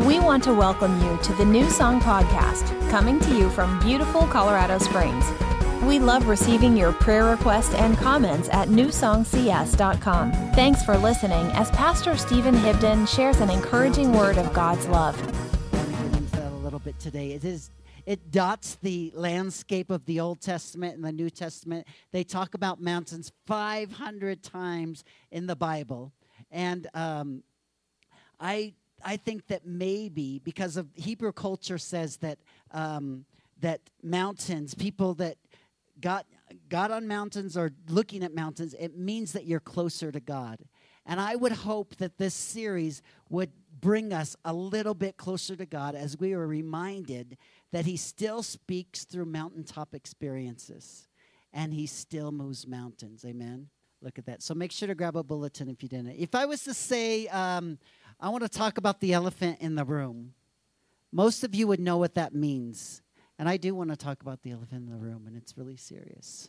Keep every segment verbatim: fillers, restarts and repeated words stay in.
We want to welcome you to the New Song Podcast, coming to you from beautiful Colorado Springs. We love receiving your prayer requests and comments at new song c s dot com. Thanks for listening as Pastor Stephen Hibden shares an encouraging word of God's love. I want to get into that a little bit today. It is, it dots the landscape of the Old Testament and the New Testament. They talk about mountains five hundred times in the Bible. And um, I I think that maybe because of Hebrew culture says that um, that mountains, people that got got on mountains or looking at mountains, it means that you're closer to God. And I would hope that this series would bring us a little bit closer to God as we are reminded that He still speaks through mountaintop experiences and He still moves mountains. Amen. Look at that. So make sure to grab a bulletin if you didn't. If I was to say, um, I want to talk about the elephant in the room, most of you would know what that means. And I do want to talk about the elephant in the room, and it's really serious.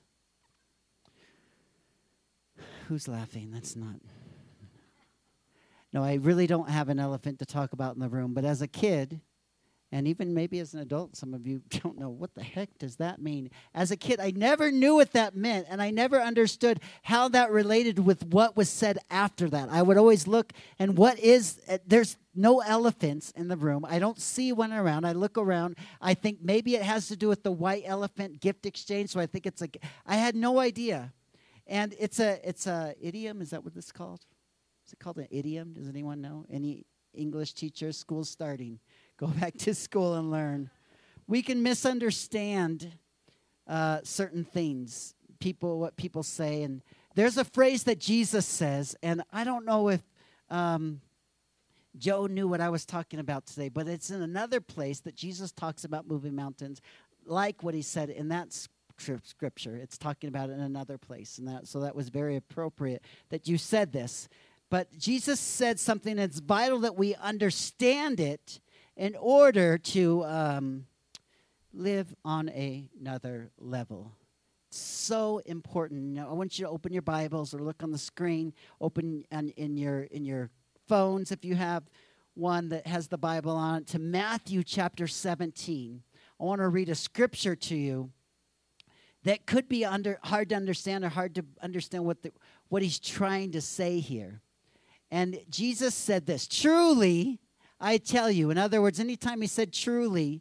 Who's laughing? That's not. No, I really don't have an elephant to talk about in the room. But as a kid, and even maybe as an adult, some of you don't know, what the heck does that mean? As a kid, I never knew what that meant, and I never understood how that related with what was said after that. I would always look, and what is, uh, there's no elephants in the room. I don't see one around. I look around. I think maybe it has to do with the white elephant gift exchange, so I think it's a, I had no idea. And it's a, it's a idiom, is that what it's called? Is it called an idiom? Does anyone know? Any English teachers? School's starting. Go back to school and learn. We can misunderstand uh, certain things, people, what people say. And there's a phrase that Jesus says, and I don't know if um, Joe knew what I was talking about today, but it's in another place that Jesus talks about moving mountains, like what he said in that scripture. It's talking about it in another place, and that so that was very appropriate that you said this. But Jesus said something that's vital that we understand it in order to um, live on a, another level. It's so important. Now, I want you to open your Bibles or look on the screen, open on, in your in your phones if you have one that has the Bible on it, to Matthew chapter seventeen. I want to read a scripture to you that could be under hard to understand or hard to understand what the, what he's trying to say here. And Jesus said this, truly, I tell you. In other words, anytime he said truly,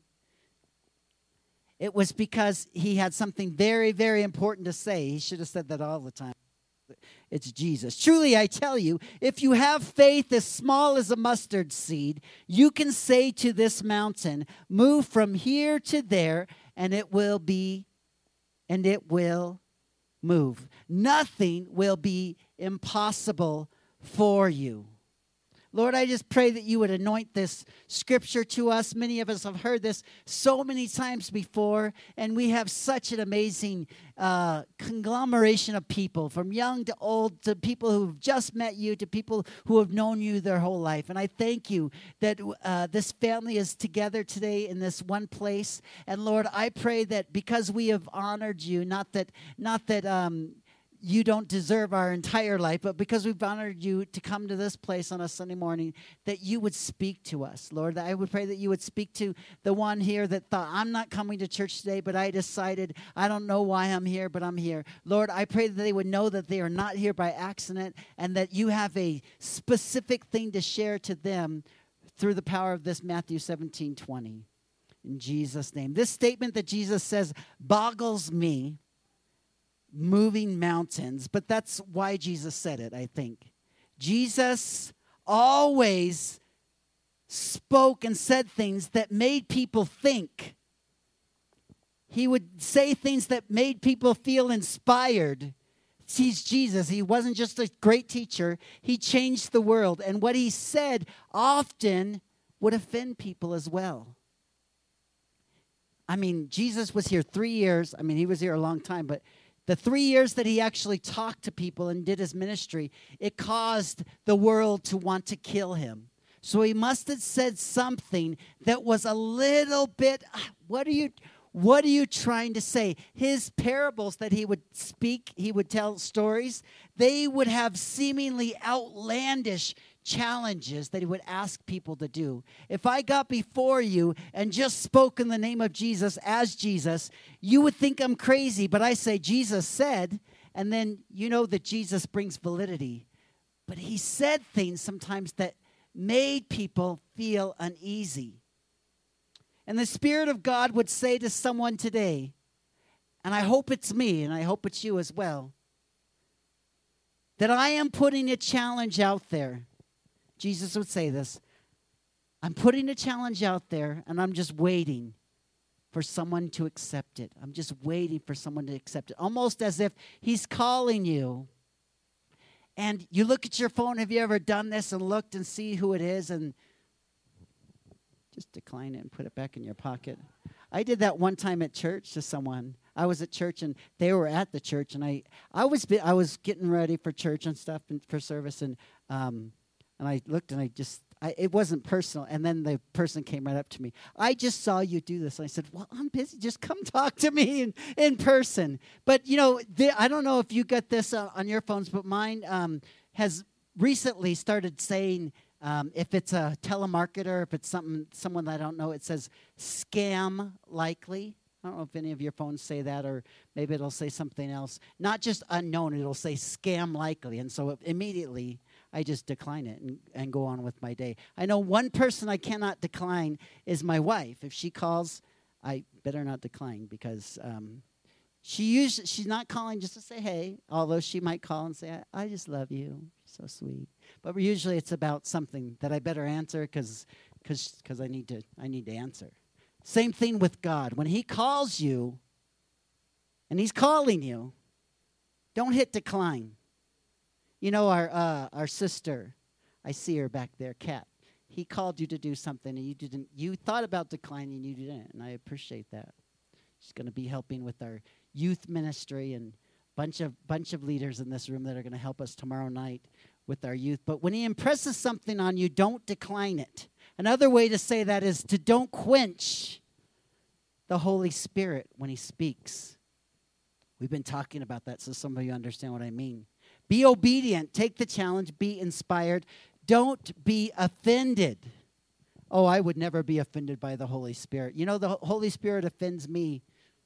it was because he had something very, very important to say. He should have said that all the time. It's Jesus. Truly, I tell you, if you have faith as small as a mustard seed, you can say to this mountain, move from here to there, and it will be, and it will move. Nothing will be impossible for you. Lord, I just pray that you would anoint this scripture to us. Many of us have heard this so many times before, and we have such an amazing uh, conglomeration of people, from young to old, to people who've just met you, to people who have known you their whole life. And I thank you that uh, this family is together today in this one place. And Lord, I pray that because we have honored you, not that, not that, um, you don't deserve our entire life, but because we've honored you to come to this place on a Sunday morning, that you would speak to us, Lord. I would pray that you would speak to the one here that thought, I'm not coming to church today, but I decided, I don't know why I'm here, but I'm here. Lord, I pray that they would know that they are not here by accident and that you have a specific thing to share to them through the power of this Matthew seventeen twenty. In Jesus' name. This statement that Jesus says boggles me. Moving mountains, but that's why Jesus said it, I think. Jesus always spoke and said things that made people think. He would say things that made people feel inspired. He's Jesus. He wasn't just a great teacher. He changed the world, and what he said often would offend people as well. I mean, Jesus was here three years. I mean, he was here a long time, but the three years that he actually talked to people and did his ministry, it caused the world to want to kill him. So he must have said something that was a little bit, what are you, what are you trying to say? His parables that he would speak, he would tell stories, they would have seemingly outlandish challenges that he would ask people to do. If I got before you and just spoke in the name of Jesus as Jesus, you would think I'm crazy, but I say Jesus said, and then you know that Jesus brings validity. But he said things sometimes that made people feel uneasy. And the Spirit of God would say to someone today, and I hope it's me, and I hope it's you as well, that I am putting a challenge out there. Jesus would say this. I'm putting a challenge out there, and I'm just waiting for someone to accept it. I'm just waiting for someone to accept it. Almost as if he's calling you. And you look at your phone. Have you ever done this and looked and see who it is and just decline it and put it back in your pocket? I did that one time at church to someone. I was at church and they were at the church, and I I was I was getting ready for church and stuff and for service, and um and I looked and I just I, it wasn't personal, and then the person came right up to me. I just saw you do this. And I said, well, I'm busy. Just come talk to me in, in person. But, you know, the, I don't know if you got this uh, on your phones, but mine um, has recently started saying, um, if it's a telemarketer, if it's something someone that I don't know, it says scam likely. I don't know if any of your phones say that, or maybe it'll say something else. Not just unknown, it'll say scam likely. And so immediately I just decline it and, and go on with my day. I know one person I cannot decline is my wife. If she calls, I better not decline, because um, she usually, she's not calling just to say hey, although she might call and say, I, I just love you. You're so sweet. But usually it's about something that I better answer because because I need to I need to answer. Same thing with God. When he calls you, and he's calling you, don't hit decline. You know, our uh, our sister, I see her back there, Kat. He called you to do something, and you didn't. You thought about declining, you didn't, and I appreciate that. She's going to be helping with our youth ministry, and bunch of bunch of leaders in this room that are going to help us tomorrow night with our youth. But when he impresses something on you, don't decline it. Another way to say that is to don't quench the Holy Spirit when he speaks. We've been talking about that, so some of you understand what I mean. Be obedient. Take the challenge. Be inspired. Don't be offended. Oh, I would never be offended by the Holy Spirit. You know, the Holy Spirit offends me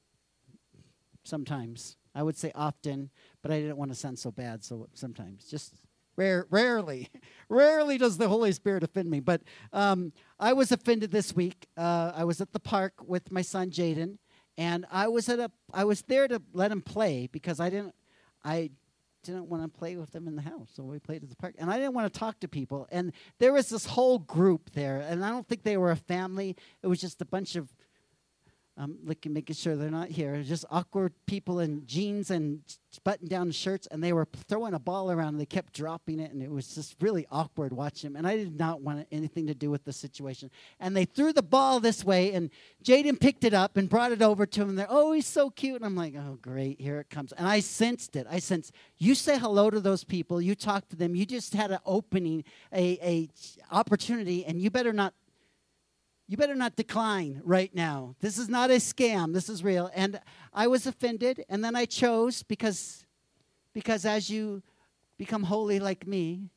sometimes. I would say often, but I didn't want to sound so bad, so sometimes. Just rare, rarely. Rarely does the Holy Spirit offend me. But um, I was offended this week. Uh, I was at the park with my son, Jaden, and I was at a. I was there to let him play because I didn't. I didn't want to play with them in the house, so we played at the park. And I didn't want to talk to people. And there was this whole group there, and I don't think they were a family. It was just a bunch of, um, looking, making sure they're not here. It was just awkward people in jeans and button-down shirts, and they were throwing a ball around, and they kept dropping it, and it was just really awkward watching them. And I did not want anything to do with the situation. And they threw the ball this way, and Jaden picked it up and brought it over to him. And they're, oh, he's so cute. And I'm like, oh, great, here it comes. And I sensed it. I sensed, you say hello to those people. You talk to them. You just had an opening, a, a opportunity, and you better not You better not decline right now. This is not a scam. This is real. And I was offended, and then I chose because, because as you become holy like me,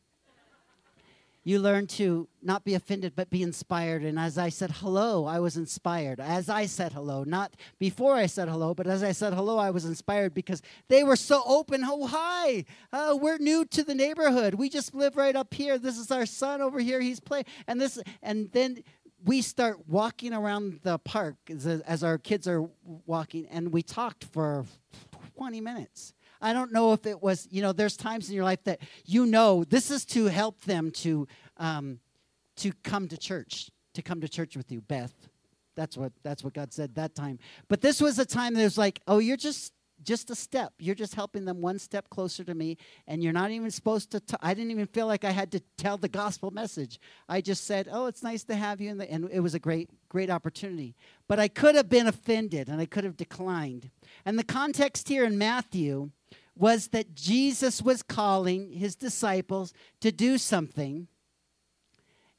you learn to not be offended but be inspired. And as I said hello, I was inspired. As I said hello, not before I said hello, but as I said hello, I was inspired because they were so open. Oh, hi. Uh, we're new to the neighborhood. We just live right up here. This is our son over here. He's playing. And this, and then we start walking around the park as, as our kids are walking, and we talked for twenty minutes. I don't know if it was, you know, there's times in your life that you know this is to help them to um, to come to church, to come to church with you, Beth. That's what that's what God said that time. But this was a time that was like, oh, you're just just a step. You're just helping them one step closer to me, and you're not even supposed to. T- I didn't even feel like I had to tell the gospel message. I just said, oh, it's nice to have you, in the, and it was a great, great opportunity. But I could have been offended, and I could have declined. And the context here in Matthew was that Jesus was calling his disciples to do something,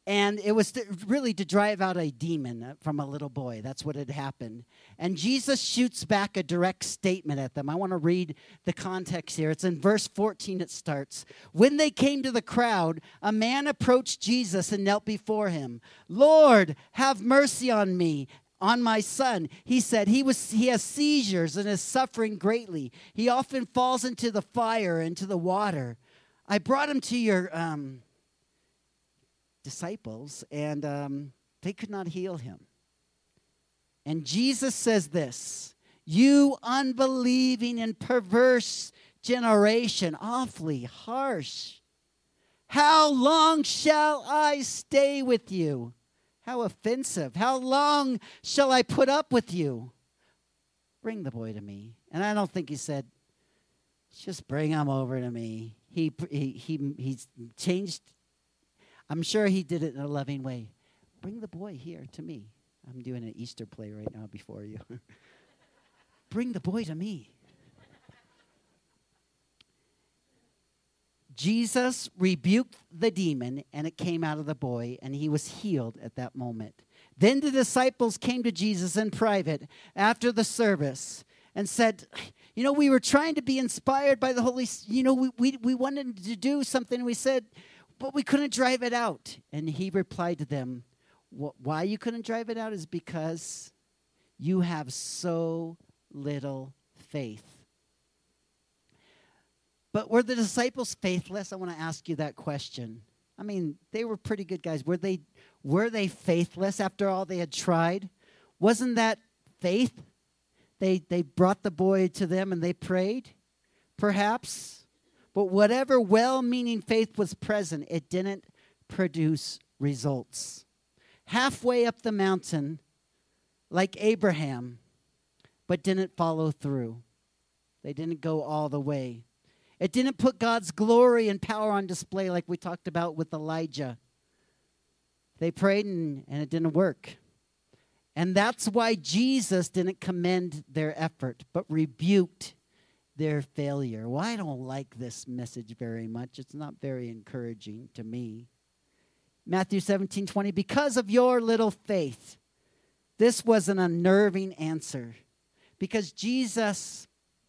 And it was to, really to drive out a demon from a little boy. That's what had happened. And Jesus shoots back a direct statement at them. I want to read the context here. It's in verse fourteen it starts. When they came to the crowd, a man approached Jesus and knelt before him. Lord, have mercy on me, on my son. He said he was he has seizures and is suffering greatly. He often falls into the fire, into the water. I brought him to your... Um, disciples, and um, they could not heal him. And Jesus says this, you unbelieving and perverse generation, awfully harsh. How long shall I stay with you? How offensive. How long shall I put up with you? Bring the boy to me. And I don't think he said, just bring him over to me. He, he, he, he's changed. I'm sure he did it in a loving way. Bring the boy here to me. I'm doing an Easter play right now before you. Bring the boy to me. Jesus rebuked the demon, and it came out of the boy, and he was healed at that moment. Then the disciples came to Jesus in private after the service and said, you know, we were trying to be inspired by the Holy Spirit. You know, we, we, we wanted to do something. We said, but we couldn't drive it out. And he replied to them, why you couldn't drive it out is because you have so little faith. But were the disciples faithless? I want to ask you that question. I mean, they were pretty good guys. Were they, were they faithless after all they had tried? Wasn't that faith? They, they brought the boy to them and they prayed, perhaps. But whatever well-meaning faith was present, it didn't produce results. Halfway up the mountain, like Abraham, but didn't follow through. They didn't go all the way. It didn't put God's glory and power on display like we talked about with Elijah. They prayed and, and it didn't work. And that's why Jesus didn't commend their effort, but rebuked their failure. Well, I don't like this message very much. It's not very encouraging to me. Matthew seventeen twenty, because of your little faith. This was an unnerving answer because Jesus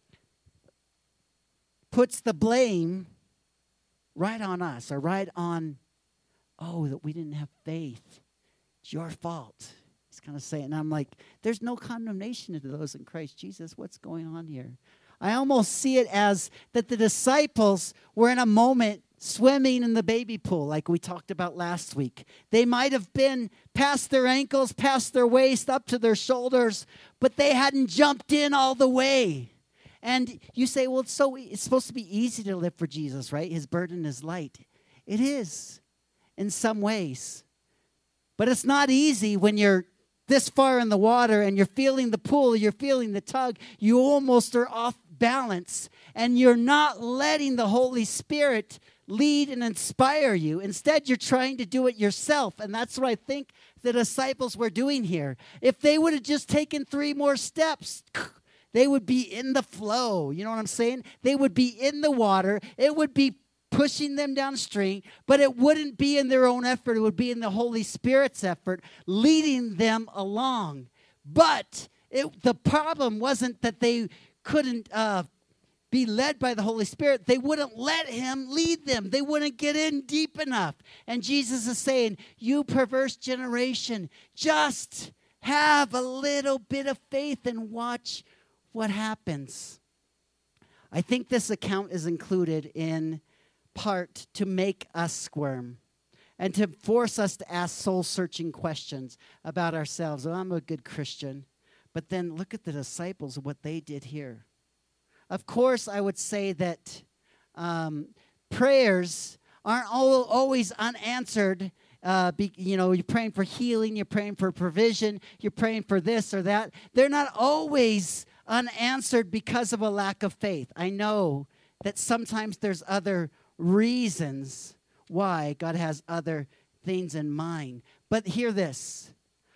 puts the blame right on us or right on, oh, that we didn't have faith. It's your fault. He's kind of saying, and I'm like, there's no condemnation to those in Christ Jesus. What's going on here? I almost see it as that the disciples were in a moment swimming in the baby pool like we talked about last week. They might have been past their ankles, past their waist, up to their shoulders, but they hadn't jumped in all the way. And you say, well, it's, so, it's supposed to be easy to live for Jesus, right? His burden is light. It is in some ways. But it's not easy when you're this far in the water and you're feeling the pull, you're feeling the tug, you almost are off balance, and you're not letting the Holy Spirit lead and inspire you. Instead, you're trying to do it yourself, and that's what I think the disciples were doing here. If they would have just taken three more steps, they would be in the flow. You know what I'm saying? They would be in the water. It would be pushing them downstream, but it wouldn't be in their own effort. It would be in the Holy Spirit's effort, leading them along. But it, the problem wasn't that they couldn't uh, be led by the Holy Spirit. They wouldn't let him lead them. They wouldn't get in deep enough. And Jesus is saying, you perverse generation, just have a little bit of faith and watch what happens. I think this account is included in part to make us squirm and to force us to ask soul-searching questions about ourselves. Oh, I'm a good Christian. But then look at the disciples, what they did here. Of course, I would say that um, prayers aren't all, always unanswered. Uh, be, you know, you're praying for healing, you're praying for provision, you're praying for this or that. They're not always unanswered because of a lack of faith. I know that sometimes there's other reasons why God has other things in mind. But hear this.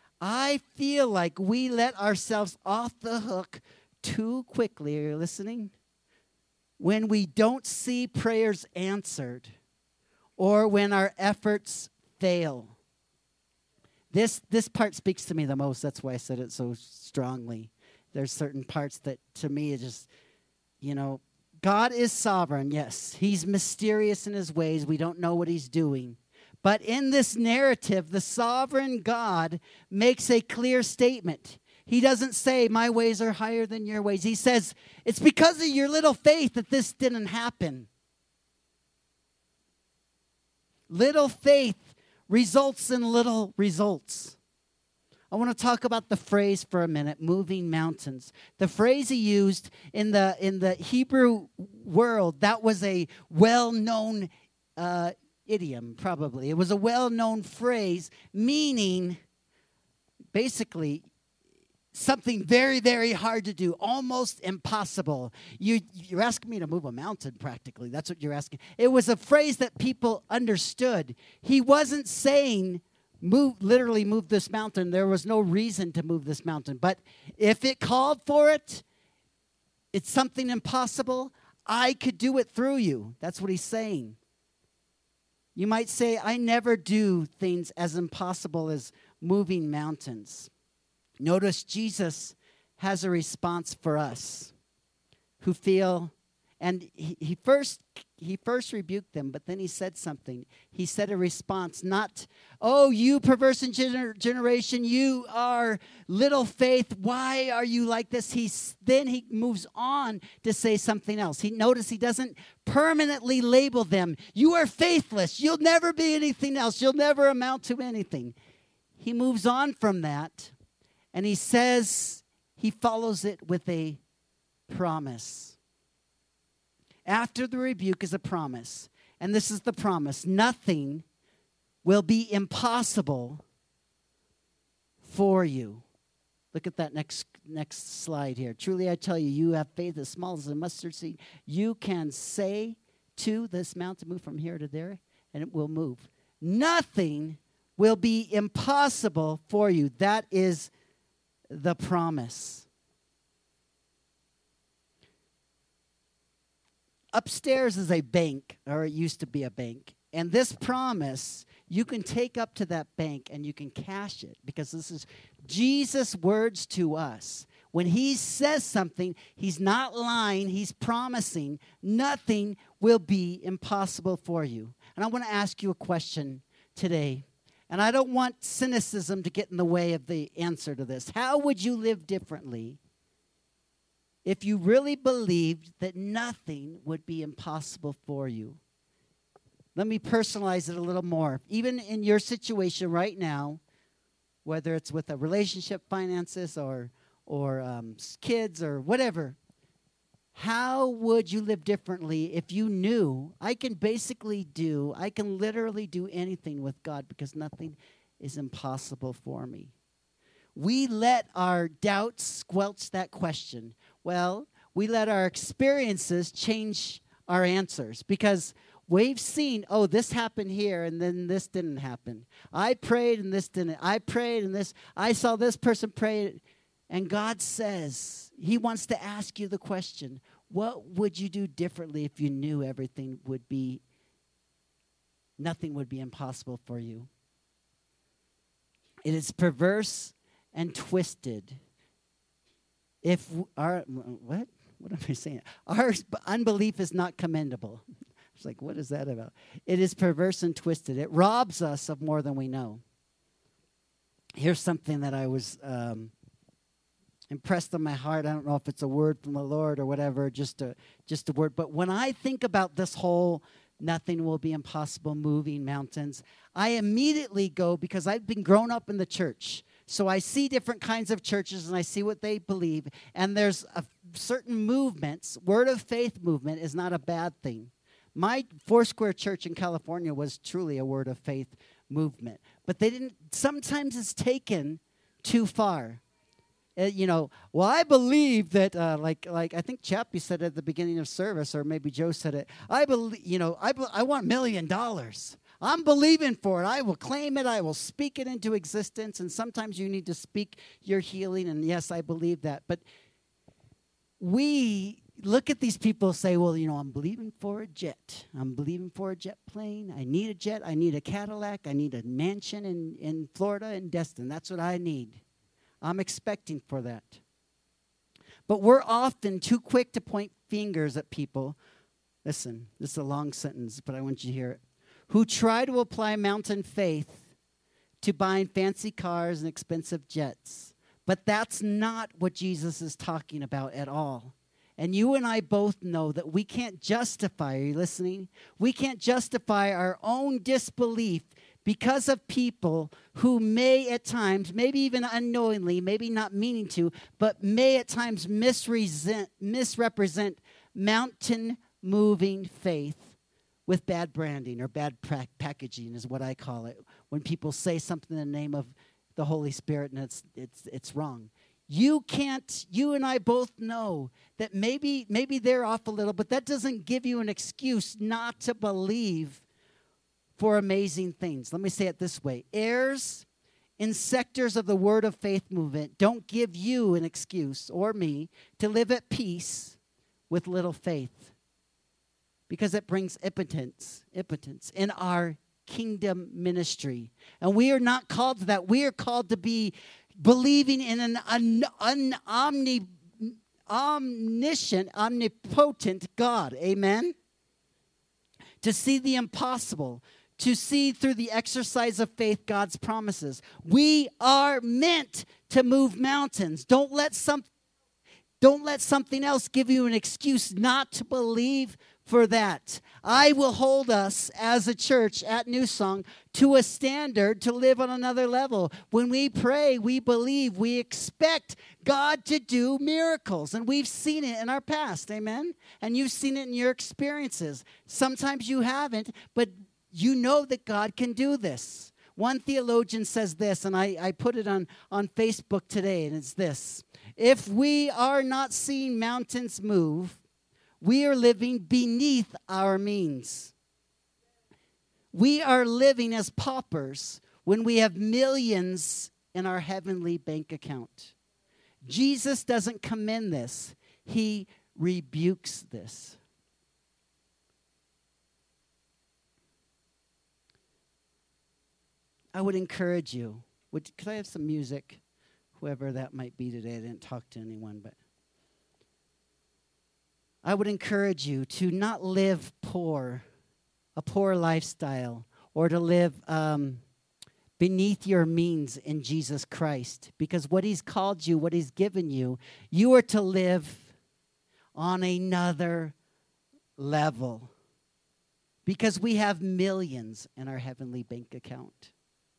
I feel like we let ourselves off the hook too quickly. Are you listening? When we don't see prayers answered or when our efforts fail. This this part speaks to me the most. That's why I said it so strongly. There's certain parts that to me it just, you know, God is sovereign, yes. He's mysterious in his ways. We don't know what he's doing. But in this narrative, the sovereign God makes a clear statement. He doesn't say, my ways are higher than your ways. He says, it's because of your little faith that this didn't happen. Little faith results in little results. I want to talk about the phrase for a minute, moving mountains. The phrase he used in the in the Hebrew world, that was a well-known uh, idiom, probably. It was a well-known phrase, meaning basically something very, very hard to do, almost impossible. You, you're asking me to move a mountain, practically. That's what you're asking. It was a phrase that people understood. He wasn't saying, move, literally move this mountain. There was no reason to move this mountain. But if it called for it, it's something impossible, I could do it through you. That's what he's saying. You might say, I never do things as impossible as moving mountains. Notice Jesus has a response for us who feel, and he, he first he first rebuked them, but then he said something. He said a response, not, oh, you perverse gener- generation, you are little faith, why are you like this? He's, then he moves on to say something else. He notice he doesn't permanently label them. You are faithless. You'll never be anything else. You'll never amount to anything. He moves on from that. And he says, he follows it with a promise. After the rebuke is a promise. And this is the promise. Nothing will be impossible for you. Look at that next next slide here. Truly I tell you, you have faith as small as a mustard seed. You can say to this mountain, move from here to there, and it will move. Nothing will be impossible for you. That is the promise. Upstairs is a bank, or it used to be a bank. And this promise, you can take up to that bank and you can cash it, because this is Jesus' words to us. When he says something, he's not lying, he's promising nothing will be impossible for you. And I want to ask you a question today. And I don't want cynicism to get in the way of the answer to this. How would you live differently if you really believed that nothing would be impossible for you? Let me personalize it a little more. Even in your situation right now, whether it's with a relationship, finances, or, or um, kids, or whatever, how would you live differently if you knew I can basically do, I can literally do anything with God because nothing is impossible for me? We let our doubts squelch that question. Well, we let our experiences change our answers because we've seen, oh, this happened here and then this didn't happen. I prayed and this didn't. I prayed and this, I saw this person pray. And God says, he wants to ask you the question, what would you do differently if you knew everything would be, nothing would be impossible for you? It is perverse and twisted. If our, what? What am I saying? Our unbelief is not commendable. It's like, what is that about? It is perverse and twisted. It robs us of more than we know. Here's something that I was um, impressed on my heart. I don't know if it's a word from the Lord or whatever, just a, just a word. But when I think about this whole nothing will be impossible, moving mountains, I immediately go, because I've been grown up in the church. So I see different kinds of churches and I see what they believe. And there's a, certain movements. Word of faith movement is not a bad thing. My Foursquare church in California was truly a word of faith movement. But they didn't, sometimes it's taken too far. Uh, you know, well, I believe that, uh, like, like I think Chappie said at the beginning of service, or maybe Joe said it. I believe, you know, I, be- I want a million dollars. I'm believing for it. I will claim it. I will speak it into existence. And sometimes you need to speak your healing. And yes, I believe that. But we look at these people say, well, you know, I'm believing for a jet. I'm believing for a jet plane. I need a jet. I need a Cadillac. I need a mansion in, in Florida and Destin. That's what I need. I'm expecting for that. But we're often too quick to point fingers at people. Listen, this is a long sentence, but I want you to hear it. Who try to apply mountain faith to buying fancy cars and expensive jets. But that's not what Jesus is talking about at all. And you and I both know that we can't justify, are you listening? We can't justify our own disbelief because of people who may at times, maybe even unknowingly, maybe not meaning to, but may at times misrepresent, misrepresent mountain-moving faith with bad branding or bad pra- packaging is what I call it. When people say something in the name of the Holy Spirit and it's it's it's wrong. You can't, you and I both know that maybe maybe they're off a little, but that doesn't give you an excuse not to believe for amazing things. Let me say it this way. Errors in sectors of the Word of Faith movement don't give you an excuse, or me, to live at peace with little faith. Because it brings impotence, impotence in our kingdom ministry. And we are not called to that. We are called to be believing in an, an, an omni, omniscient, omnipotent God. Amen? To see the impossible. To see through the exercise of faith God's promises. We are meant to move mountains. Don't let some, don't let something else give you an excuse not to believe for that. I will hold us as a church at New Song to a standard to live on another level. When we pray, we believe, we expect God to do miracles. And we've seen it in our past, amen? And you've seen it in your experiences. Sometimes you haven't, but you know that God can do this. One theologian says this, and I, I put it on, on Facebook today, and it's this. If we are not seeing mountains move, we are living beneath our means. We are living as paupers when we have millions in our heavenly bank account. Jesus doesn't commend this. He rebukes this. I would encourage you. Would, could I have some music? Whoever that might be today. I didn't talk to anyone, but I would encourage you to not live poor, a poor lifestyle, or to live um, beneath your means in Jesus Christ. Because what He's called you, what He's given you, you are to live on another level. Because we have millions in our heavenly bank account.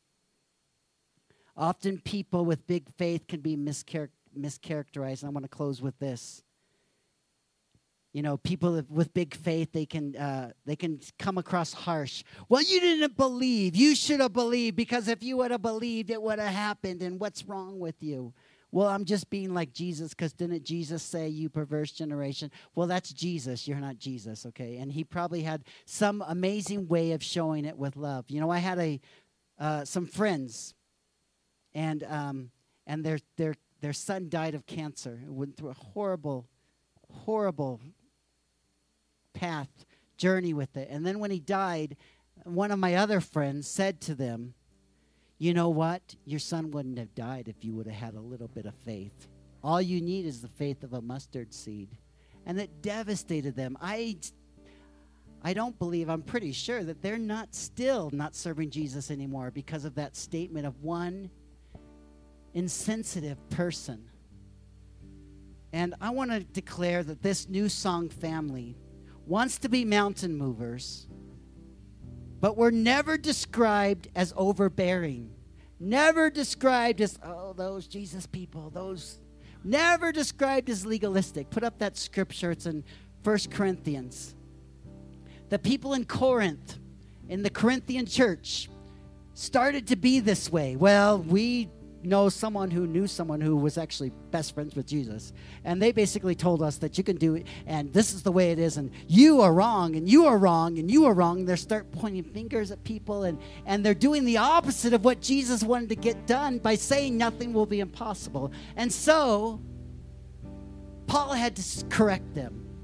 Often people with big faith can be mischar- mischaracterized. And I want to close with this. You know, people with big faith, they can uh, they can come across harsh. Well, you didn't believe. You should have believed, because if you would have believed, it would have happened. And what's wrong with you? Well, I'm just being like Jesus, because didn't Jesus say, you perverse generation? Well, that's Jesus. You're not Jesus, okay? And He probably had some amazing way of showing it with love. You know, I had a uh, some friends, and um, and their their their son died of cancer. It went through a horrible, horrible path, journey with it. And then when he died, one of my other friends said to them, you know what? Your son wouldn't have died if you would have had a little bit of faith. All you need is the faith of a mustard seed. And it devastated them. I, I don't believe, I'm pretty sure that they're not still not serving Jesus anymore because of that statement of one insensitive person. And I want to declare that this New Song family wants to be mountain movers, but we're never described as overbearing. Never described as, oh, those Jesus people, those. Never described as legalistic. Put up that scripture. It's in First Corinthians. The people in Corinth, in the Corinthian church, started to be this way. Well, we know someone who knew someone who was actually best friends with Jesus. And they basically told us that you can do it, and this is the way it is, and you are wrong, and you are wrong, and you are wrong. They start pointing fingers at people, and, and they're doing the opposite of what Jesus wanted to get done by saying nothing will be impossible. And so, Paul had to correct them.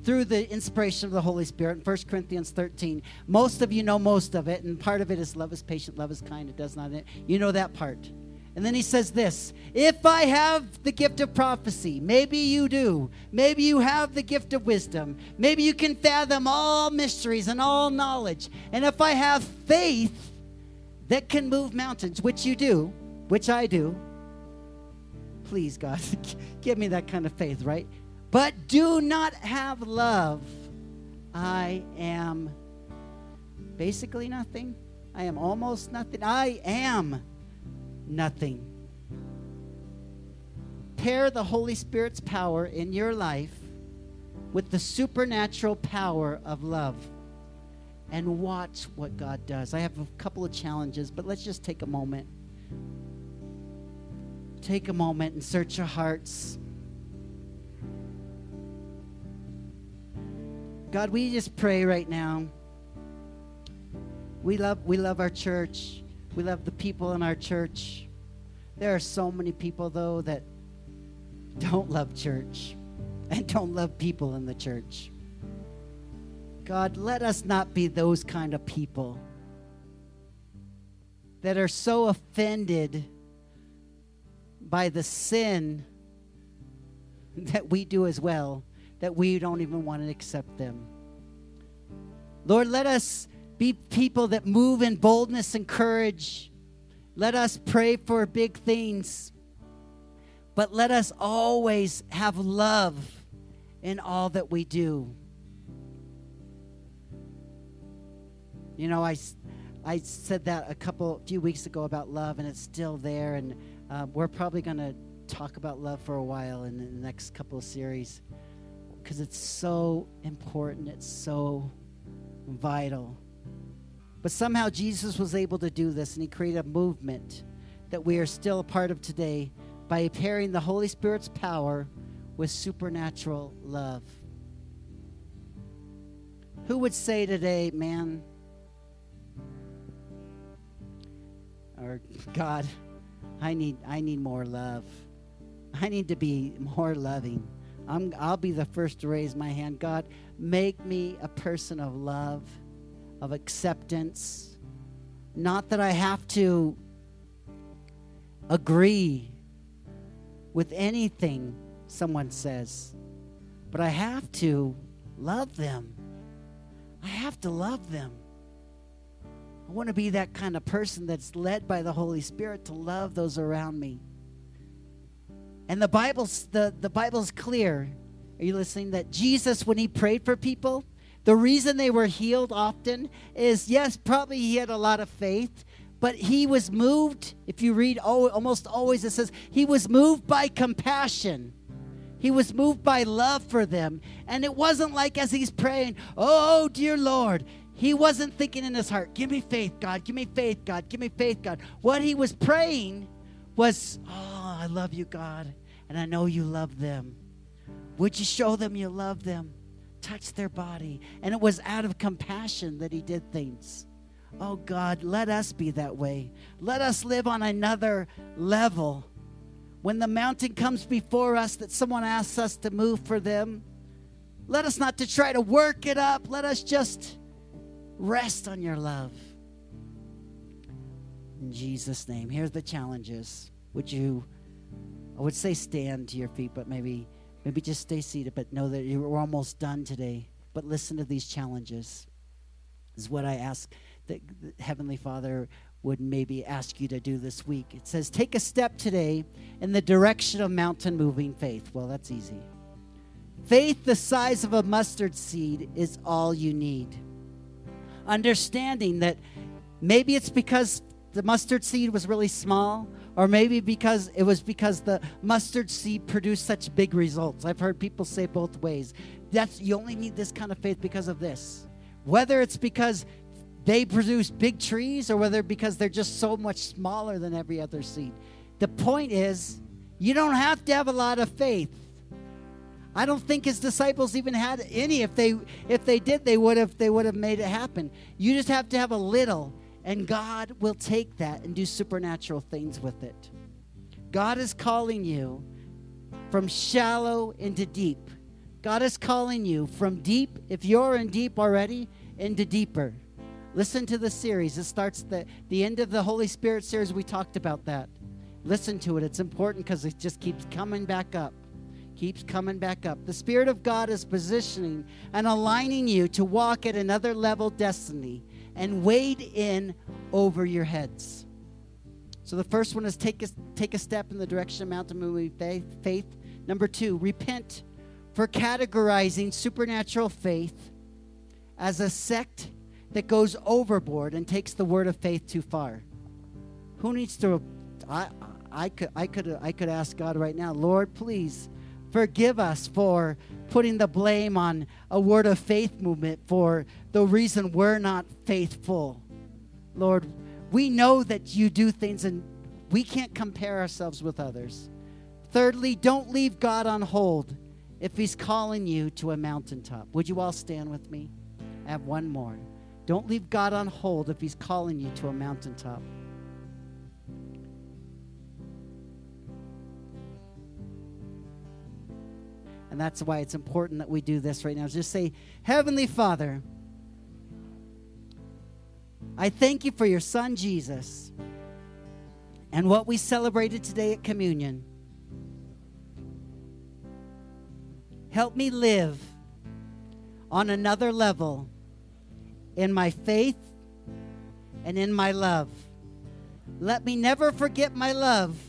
through the inspiration of the Holy Spirit in First Corinthians thirteen. Most of you know most of it, and part of it is love is patient, love is kind, it does not end. You know that part. And then he says this, if I have the gift of prophecy, maybe you do, maybe you have the gift of wisdom, maybe you can fathom all mysteries and all knowledge, and if I have faith that can move mountains, which you do, which I do, please, God, give me that kind of faith, right? But do not have love, I am basically nothing. I am almost nothing. I am nothing. Pair the Holy Spirit's power in your life with the supernatural power of love and watch what God does. I have a couple of challenges, but let's just take a moment. Take a moment and search your hearts. God, we just pray right now. We love we love our church. We love the people in our church. There are so many people, though, that don't love church and don't love people in the church. God, let us not be those kind of people that are so offended by the sin that we do as well, that we don't even want to accept them. Lord, let us be people that move in boldness and courage. Let us pray for big things. But let us always have love in all that we do. You know, I, I said that a couple, few weeks ago about love, and it's still there. And uh, we're probably going to talk about love for a while in the next couple of series, because it's so important. It's so vital. But somehow Jesus was able to do this, and he created a movement that we are still a part of today by pairing the Holy Spirit's power with supernatural love. Who would say today, man, or God, I need I need more love. I need to be more loving. I'm, I'll be the first to raise my hand. God, make me a person of love, of acceptance. Not that I have to agree with anything someone says, but I have to love them. I have to love them. I want to be that kind of person that's led by the Holy Spirit to love those around me. And the Bible's the, the Bible's clear. Are you listening? That Jesus, when he prayed for people, the reason they were healed often is, yes, probably he had a lot of faith, but he was moved. If you read, oh, almost always it says, he was moved by compassion. He was moved by love for them. And it wasn't like as he's praying, oh, dear Lord. He wasn't thinking in his heart, give me faith, God, give me faith, God, give me faith, God. What he was praying was, oh, I love you, God, and I know you love them. Would you show them you love them? Touch their body. And it was out of compassion that he did things. Oh, God, let us be that way. Let us live on another level. When the mountain comes before us that someone asks us to move for them, let us not to try to work it up. Let us just rest on your love. In Jesus' name. Here's the challenges. Would you, I would say stand to your feet, but maybe maybe just stay seated, but know that you're almost done today. But listen to these challenges. This is what I ask that the Heavenly Father would maybe ask you to do this week. It says, take a step today in the direction of mountain moving faith. Well, that's easy. Faith the size of a mustard seed is all you need. Understanding that maybe it's because the mustard seed was really small, or maybe because it was because the mustard seed produced such big results. I've heard people say both ways. That's, you only need this kind of faith because of this. Whether it's because they produce big trees or whether because they're just so much smaller than every other seed. The point is, you don't have to have a lot of faith. I don't think his disciples even had any. If they if they did, they would have they would have made it happen. You just have to have a little, and God will take that and do supernatural things with it. God is calling you from shallow into deep. God is calling you from deep, if you're in deep already, into deeper. Listen to the series. It starts the, the end of the Holy Spirit series. We talked about that. Listen to it. It's important because it just keeps coming back up. Keeps coming back up. The Spirit of God is positioning and aligning you to walk at another level destiny and wade in over your heads. So the first one is take a, take a step in the direction of mountain moving faith. faith. Number two, repent for categorizing supernatural faith as a sect that goes overboard and takes the word of faith too far. Who needs to? I I could I could I could ask God right now, Lord, please forgive us for putting the blame on a word of faith movement for the reason we're not faithful. Lord, we know that you do things and we can't compare ourselves with others. Thirdly, don't leave God on hold if he's calling you to a mountaintop. Would you all stand with me? I have one more. Don't leave God on hold if he's calling you to a mountaintop. And that's why it's important that we do this right now. Just say, Heavenly Father, I thank you for your Son, Jesus, and what we celebrated today at communion. Help me live on another level in my faith and in my love. Let me never forget my love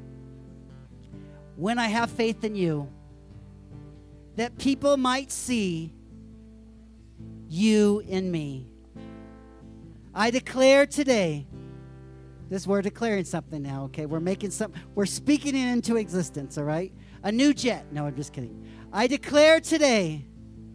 when I have faith in you, that people might see you in me. I declare today, this we're declaring something now, okay? We're making some, we're speaking it into existence, all right? A new jet. No, I'm just kidding. I declare today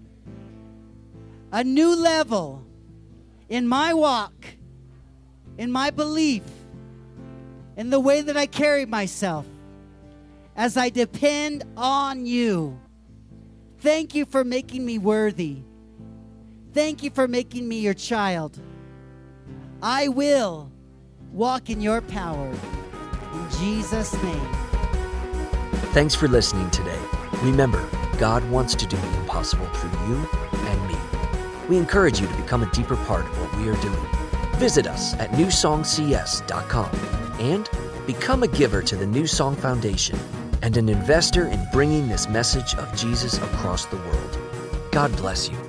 a new level in my walk, in my belief, in the way that I carry myself as I depend on you. Thank you for making me worthy. Thank you for making me your child. I will walk in your power. In Jesus' name. Thanks for listening today. Remember, God wants to do the impossible through you and me. We encourage you to become a deeper part of what we are doing. Visit us at new song c s dot com and become a giver to the New Song Foundation and an investor in bringing this message of Jesus across the world. God bless you.